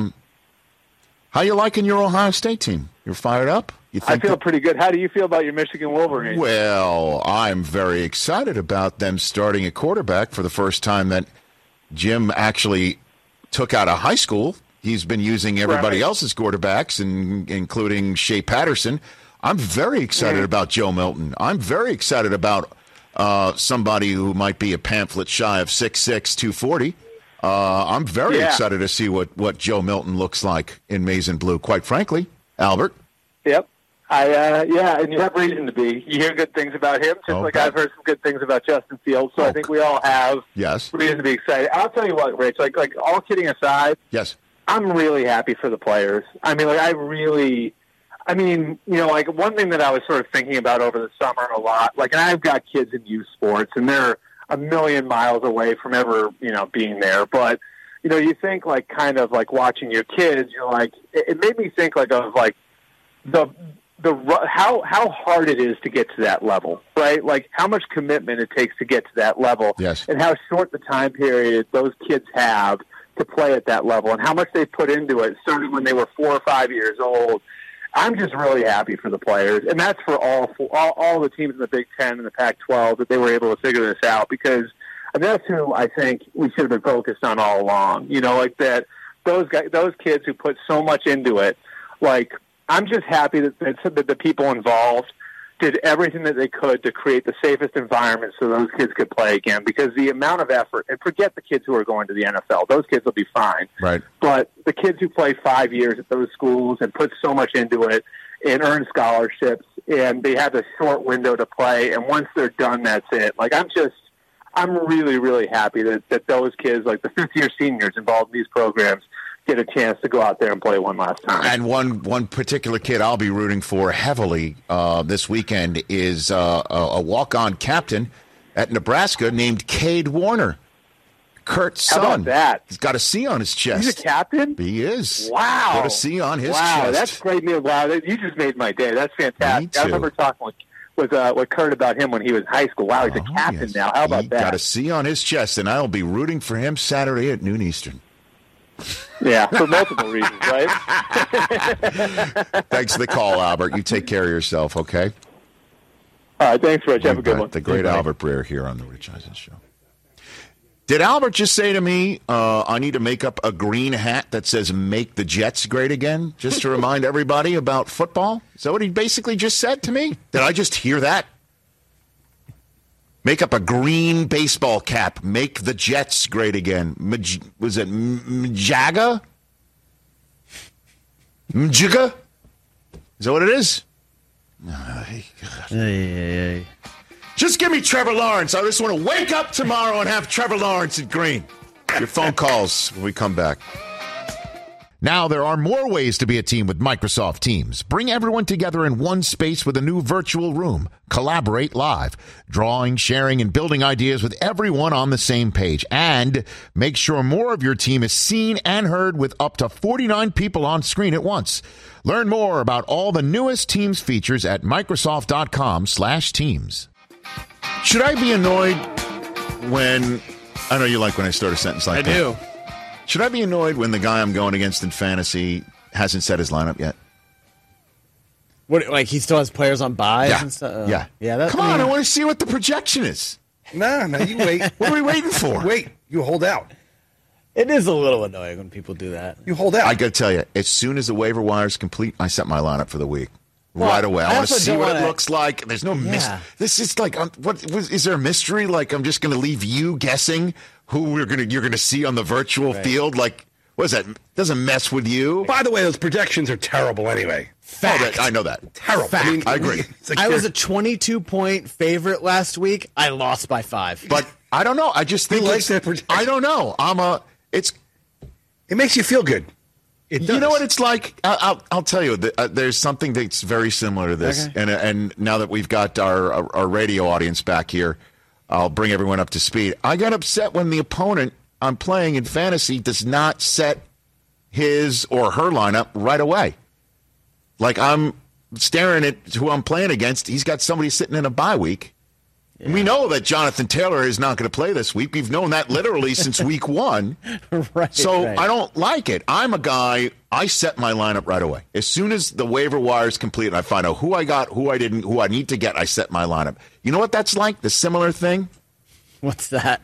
how you liking your Ohio State team? You're fired up? I feel pretty good. How do you feel about your Michigan Wolverines? Well, I'm very excited about them starting a quarterback for the first time that Jim actually took out of high school. He's been using everybody else's quarterbacks, including Shea Patterson. I'm very excited about Joe Milton. I'm very excited about somebody who might be a pamphlet shy of 6'6", 240. I'm very excited to see what Joe Milton looks like in maize and blue, quite frankly. Albert? Yep. And you have reason to be. You hear good things about him, just like I've heard some good things about Justin Fields. So I think we all have reason to be excited. I'll tell you what, Rich, like all kidding aside, I'm really happy for the players. I mean, one thing that I was sort of thinking about over the summer a lot, and I've got kids in youth sports, and they're a million miles away from ever, being there. But, you think kind of watching your kids, you're like, it made me think of how hard it is to get to that level, right? Like how much commitment it takes to get to that level, and how short the time period those kids have to play at that level, and how much they put into it, starting when they were 4 or 5 years old. I'm just really happy for the players, and that's for all the teams in the Big Ten and the Pac-12 that they were able to figure this out, because that's who I think we should have been focused on all along. That those kids who put so much into it, I'm just happy that the people involved did everything that they could to create the safest environment so those kids could play again, because the amount of effort, and forget the kids who are going to the NFL, those kids will be fine. Right. But the kids who play 5 years at those schools and put so much into it and earn scholarships, and they have a short window to play, and once they're done, that's it. I'm really, really happy that those kids, the fifth-year seniors involved in these programs, get a chance to go out there and play one last time. And one particular kid I'll be rooting for heavily this weekend is a walk-on captain at Nebraska named Cade Warner, Kurt's son. How about that? He's got a C on his chest. He's a captain? He is. Wow. Got a C on his chest. Wow, that's great news. Wow, you just made my day. That's fantastic. Me too. I remember talking with Kurt about him when he was in high school. Wow, he's a captain now. How about that? Got a C on his chest, and I'll be rooting for him Saturday at noon Eastern. Yeah, for multiple reasons, right? Thanks for the call, Albert. You take care of yourself, okay? All right, thanks, Rich. Have a good one. The great Albert Breer here on the Rich Eisen Show. Did Albert just say to me, I need to make up a green hat that says "Make the Jets Great Again," just to remind everybody about football? Is that what he basically just said to me? Did I just hear that? Make up a green baseball cap. Make the Jets great again. Was it Mjaga? Mjaga? Is that what it is? Just give me Trevor Lawrence. I just want to wake up tomorrow and have Trevor Lawrence at green. Your phone calls when we come back. Now there are more ways to be a team with Microsoft Teams. Bring everyone together in one space with a new virtual room. Collaborate live, drawing, sharing, and building ideas with everyone on the same page. And make sure more of your team is seen and heard with up to 49 people on screen at once. Learn more about all the newest Teams features at Microsoft.com/Teams. Should I be annoyed when... I know you like when I start a sentence like that. I do. Should I be annoyed when the guy I'm going against in fantasy hasn't set his lineup yet? What, like he still has players on buys Yeah. and stuff? Yeah. Yeah. Come on, I want to see what the projection is. No, you wait. What are we waiting for? Wait, you hold out. It is a little annoying when people do that. You hold out. I got to tell you, as soon as the waiver wire is complete, I set my lineup for the week. Well, Right away. I want to also see don't what it wanna- looks like. There's no mystery. Yeah. This is like, is there a mystery? Like, I'm just going to leave you guessing who you're going to see on the virtual field? Like, what is that? Doesn't mess with you. By the way, those projections are terrible anyway. I know that. Terrible. Fact. I agree. It's like I was you're- a 22-point favorite last week. I lost by 5. But I don't know. I just think like it's, that projection. I don't know. it makes you feel good. It does. You know what it's like? I'll tell you. There's something that's very similar to this, Okay. and now that we've got our radio audience back here, I'll bring everyone up to speed. I got upset when the opponent I'm playing in fantasy does not set his or her lineup right away. Like I'm staring at who I'm playing against. He's got somebody sitting in a bye week. Yeah. We know that Jonathan Taylor is not going to play this week. We've known that literally since week 1. Right. So right. I don't like it. I'm a guy, I set my lineup right away. As soon as the waiver wire is complete and I find out who I got, who I didn't, who I need to get, I set my lineup. You know what that's like? The similar thing? What's that?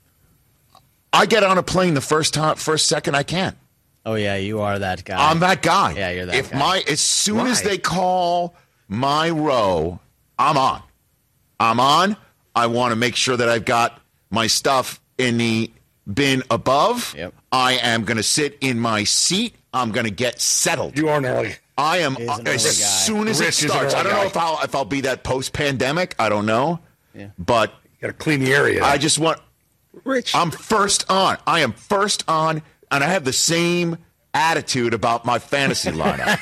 I get on a plane the first second I can. Oh, yeah, you are that guy. I'm that guy. Yeah, you're that guy. As soon as they call my row, I'm on. I'm on. I want to make sure that I've got my stuff in the bin above. Yep. I am going to sit in my seat. I'm going to get settled. You are an early. I am He's an early as guy. soon as Rich it is an starts. I early don't know guy. if I'll be that post-pandemic. I don't know. Yeah. But You got to clean the area. I just want. Rich. I'm first on. I am first on, and I have the same attitude about my fantasy lineup.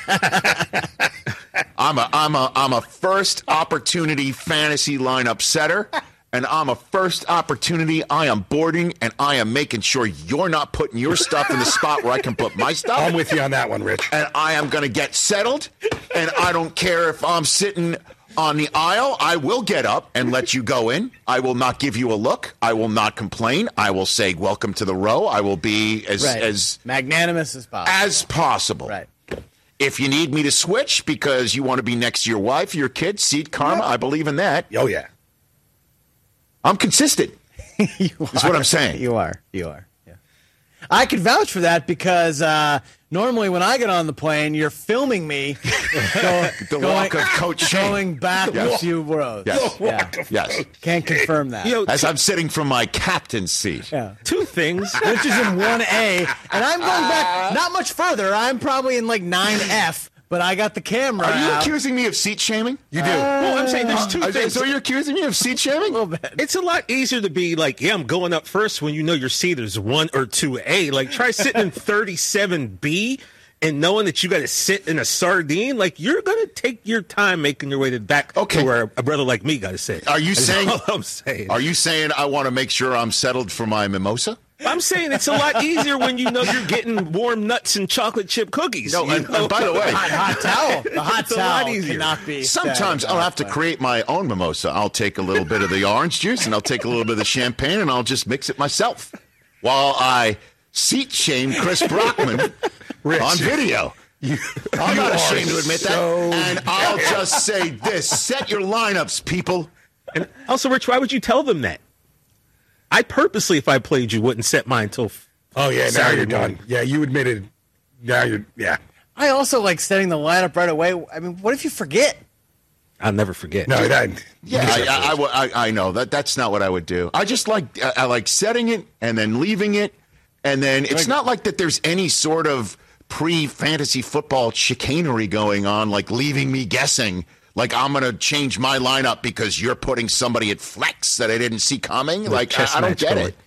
I'm a first opportunity fantasy lineup setter, and I'm a first opportunity. I am boarding, and I am making sure you're not putting your stuff in the spot where I can put my stuff. I'm with you on that one, Rich. And I am going to get settled, and I don't care if I'm sitting on the aisle. I will get up and let you go in. I will not give you a look. I will not complain. I will say welcome to the row. I will be as magnanimous as possible. Right. Right. If you need me to switch because you want to be next to your wife, your kids, seat karma, I believe in that. Oh, yeah. I'm consistent. You That's what I'm saying. You are. Yeah. I could vouch for that because normally when I get on the plane, you're filming me The walk of Coach Shane. going back a few rows. Yes. Yeah. Yes. Can't confirm that. You know, As I'm sitting from my captain's seat. Yeah. two things. Which is in 1A, and I'm going back not much further. I'm probably in like 9F, but I got the camera Are you out. accusing me of seat shaming? You do. Well, I'm saying there's two things. So you're accusing me of seat shaming? a little bit. It's a lot easier to be like, yeah, I'm going up first when you know your seat is 1 or 2A. Like, try sitting in 37B and knowing that you got to sit in a sardine. Like, you're going to take your time making your way back Okay. to where a brother like me got to sit. Are you That's saying? all I'm saying. Are you saying I want to make sure I'm settled for my mimosa? I'm saying it's a lot easier when you know you're getting warm nuts and chocolate chip cookies. No, you and know? by the way, Hot towel. The hot It's a lot towel easier. cannot be. sometimes said I'll have to about create my own mimosa. I'll take a little bit of the orange juice and I'll take a little bit of the champagne and I'll just mix it myself while I seat shame Chris Brockman on video. I'm not ashamed to admit that. And I'll just say this. Set your lineups, people. And also, Rich, why would you tell them that? I purposely, if I played you, wouldn't set mine until Oh, yeah, now Saturday you're done. morning. Yeah, you admitted. Now you're, yeah. I also like setting the lineup right away. I mean, what if you forget? I'll never forget. No, that. Yeah, I know that's not what I would do. I just I like setting it and then leaving it, and then it's not like that. There's any sort of pre-fantasy football chicanery going on, like leaving me guessing. Like I'm going to change my lineup because you're putting somebody at flex that I didn't see coming. Like I don't get it.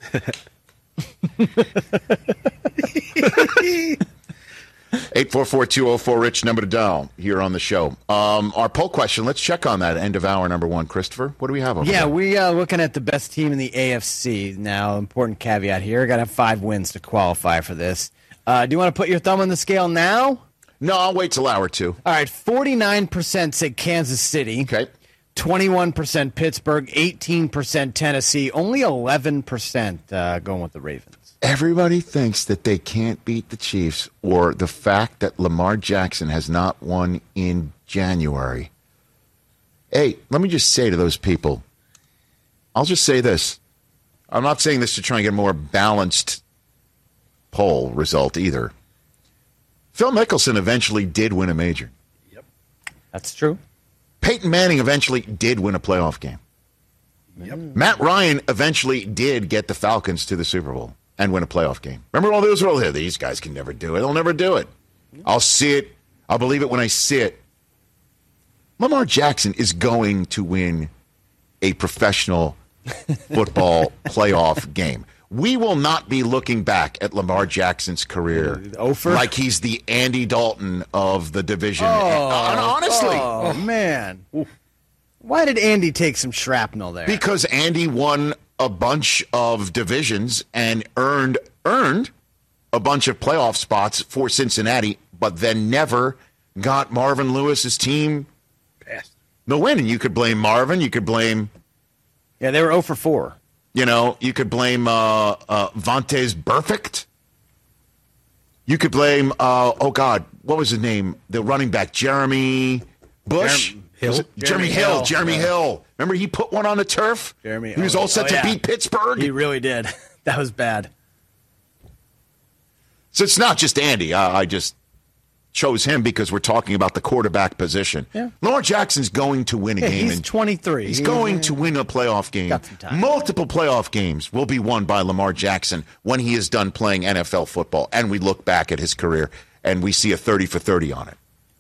844-204-RICH, number to dial here on the show. Our poll question, let's check on that end of hour number one. Christopher, what do we have over there? We are looking at the best team in the AFC. Now, important caveat here. Got to have 5 wins to qualify for this. Do you want to put your thumb on the scale now? No, I'll wait till hour 2. All right, 49% said Kansas City. Okay. 21% Pittsburgh, 18% Tennessee, only 11% going with the Ravens. Everybody thinks that they can't beat the Chiefs or the fact that Lamar Jackson has not won in January. Hey, let me just say to those people, I'll just say this. I'm not saying this to try and get a more balanced poll result either. Phil Mickelson eventually did win a major. Yep. That's true. Peyton Manning eventually did win a playoff game. Yep. Matt Ryan eventually did get the Falcons to the Super Bowl and win a playoff game. Remember all those were all here. These guys can never do it. They'll never do it. I'll see it. I'll believe it when I see it. Lamar Jackson is going to win a professional football playoff game. We will not be looking back at Lamar Jackson's career like he's the Andy Dalton of the division. Honestly. Oh, man. Why did Andy take some shrapnel there? Because Andy won a bunch of divisions and earned a bunch of playoff spots for Cincinnati, but then never got Marvin Lewis's team no win. And you could blame Marvin. You could blame... Yeah, they were 0 for 4. You know, you could blame Vontaze Burfict. You could blame, what was his name? The running back, Jeremy Bush? Jeremy Hill. Remember he put one on the turf? He was all set to beat Pittsburgh? He really did. That was bad. So it's not just Andy. I just chose him because we're talking about the quarterback position. Yeah. Lamar Jackson's going to win a game. He's 23. He's going to win a playoff game. Got some time. Multiple playoff games will be won by Lamar Jackson when he is done playing NFL football. And we look back at his career and we see a 30 for 30 on it.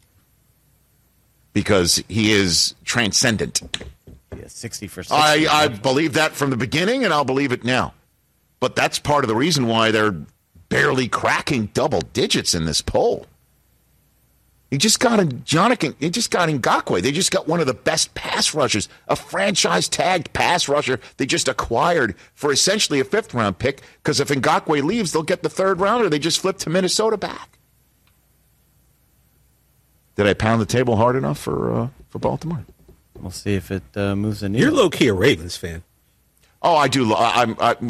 Because he is transcendent. Yeah, 60 for 60. I believe that from the beginning, and I'll believe it now. But that's part of the reason why they're barely cracking double digits in this poll. He just got Ngakoue. They just got one of the best pass rushers, a franchise-tagged pass rusher they just acquired for essentially a 5th-round pick, because if Ngakoue leaves, they'll get the 3rd rounder. They just flipped to Minnesota back. Did I pound the table hard enough for Baltimore? We'll see if it moves the needle. You're low-key a Ravens fan. Oh, I do. I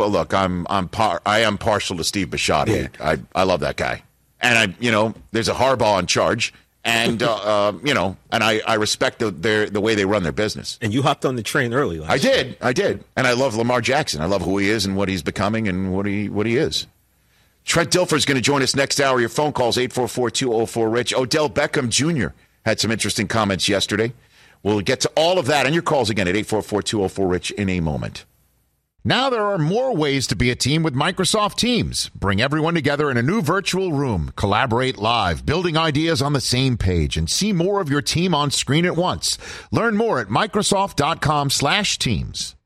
am partial to Steve Bisciotti. Yeah. I love that guy, and there's a Harbaugh in charge. And, and I respect the way they run their business. And you hopped on the train early last year. I did. And I love Lamar Jackson. I love who he is and what he's becoming and what he is. Trent Dilfer is going to join us next hour. Your phone calls, 844-204-RICH. Odell Beckham Jr. had some interesting comments yesterday. We'll get to all of that and your calls again at 844-204-RICH in a moment. Now there are more ways to be a team with Microsoft Teams. Bring everyone together in a new virtual room. Collaborate live, building ideas on the same page, and see more of your team on screen at once. Learn more at Microsoft.com/Teams.